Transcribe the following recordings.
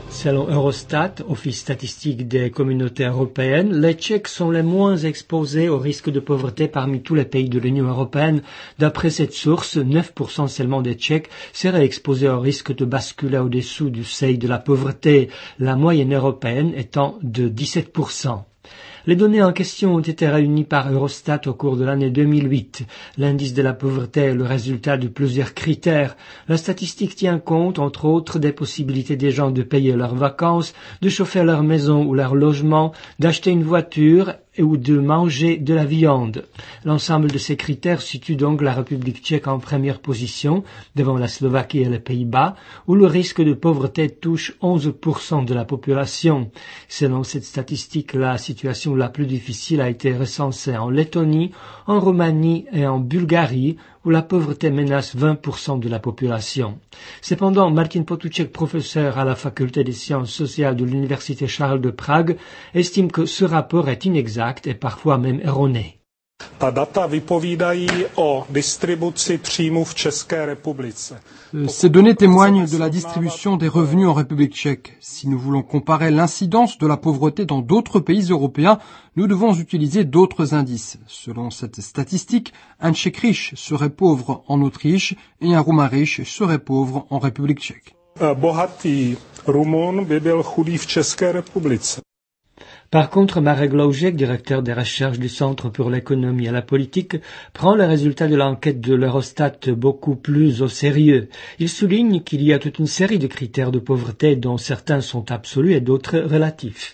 Selon Eurostat, Office statistique des communautés européennes, les Tchèques sont les moins exposés au risque de pauvreté parmi tous les pays de l'Union européenne. D'après cette source, 9% seulement des Tchèques seraient exposés au risque de basculer au-dessous du seuil de la pauvreté, la moyenne européenne étant de 17%. Les données en question ont été réunies par Eurostat au cours de l'année 2008. L'indice de la pauvreté est le résultat de plusieurs critères. La statistique tient compte, entre autres, des possibilités des gens de payer leurs vacances, de chauffer leur maison ou leur logement, d'acheter une voiture ou de manger de la viande. L'ensemble de ces critères situe donc la République tchèque en première position, devant la Slovaquie et les Pays-Bas, où le risque de pauvreté touche 11% de la population. Selon cette statistique, la situation la plus difficile a été recensée en Lettonie, en Roumanie et en Bulgarie, où la pauvreté menace 20% de la population. Cependant, Martin Potůček, professeur à la faculté des sciences sociales de l'université Charles de Prague, estime que ce rapport est inexact et parfois même erroné. Ta data vypovídají o distribuci příjmů v České republice. Ces données témoignent de la distribution des revenus en République tchèque. Si nous voulons comparer l'incidence de la pauvreté dans d'autres pays européens, nous devons utiliser d'autres indices. Selon cette statistique, un Tchèque riche serait pauvre en Autriche et un Roumain riche serait pauvre en République tchèque. Bohatý Rumun by byl chudý v České republice. Par contre, Marek Loužek, directeur des recherches du Centre pour l'économie et la politique, prend les résultats de l'enquête de l'Eurostat beaucoup plus au sérieux. Il souligne qu'il y a toute une série de critères de pauvreté dont certains sont absolus et d'autres relatifs.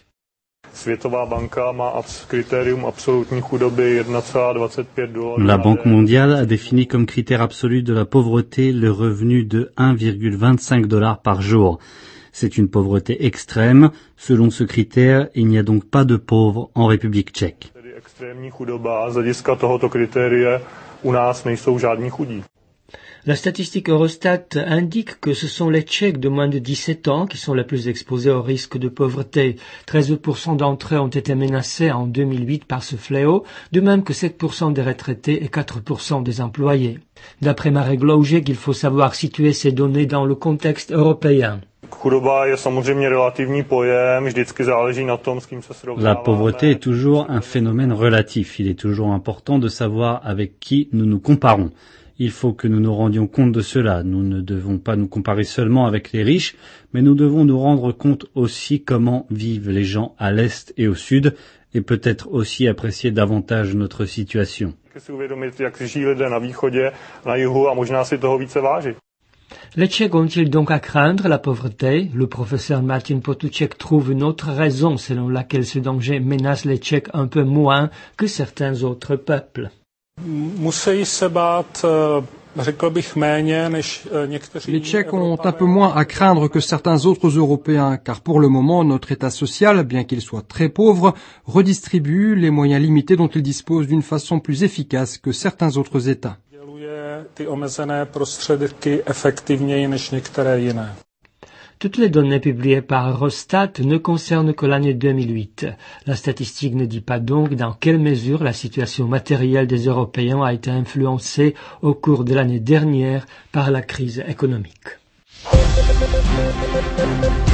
La Banque mondiale a défini comme critère absolu de la pauvreté le revenu de 1,25 $ par jour. C'est une pauvreté extrême. Selon ce critère, il n'y a donc pas de pauvres en République tchèque. La statistique Eurostat indique que ce sont les Tchèques de moins de 17 ans qui sont les plus exposés au risque de pauvreté. 13% d'entre eux ont été menacés en 2008 par ce fléau, de même que 7% des retraités et 4% des employés. D'après Marek Loužek, il faut savoir situer ces données dans le contexte européen. La pauvreté est toujours un phénomène relatif. Il est toujours important de savoir avec qui nous nous comparons. Il faut que nous nous rendions compte de cela. Nous ne devons pas nous comparer seulement avec les riches, mais nous devons nous rendre compte aussi comment vivent les gens à l'est et au sud, et peut-être aussi apprécier davantage notre situation. Les Tchèques ont-ils donc à craindre la pauvreté? Le professeur Martin Potůček trouve une autre raison selon laquelle ce danger menace les Tchèques un peu moins que certains autres peuples. Les Tchèques ont un peu moins à craindre que certains autres Européens, car pour le moment, notre État social, bien qu'il soit très pauvre, redistribue les moyens limités dont il dispose d'une façon plus efficace que certains autres États. Toutes les données publiées par Eurostat ne concernent que l'année 2008. La statistique ne dit pas donc dans quelle mesure la situation matérielle des Européens a été influencée au cours de l'année dernière par la crise économique.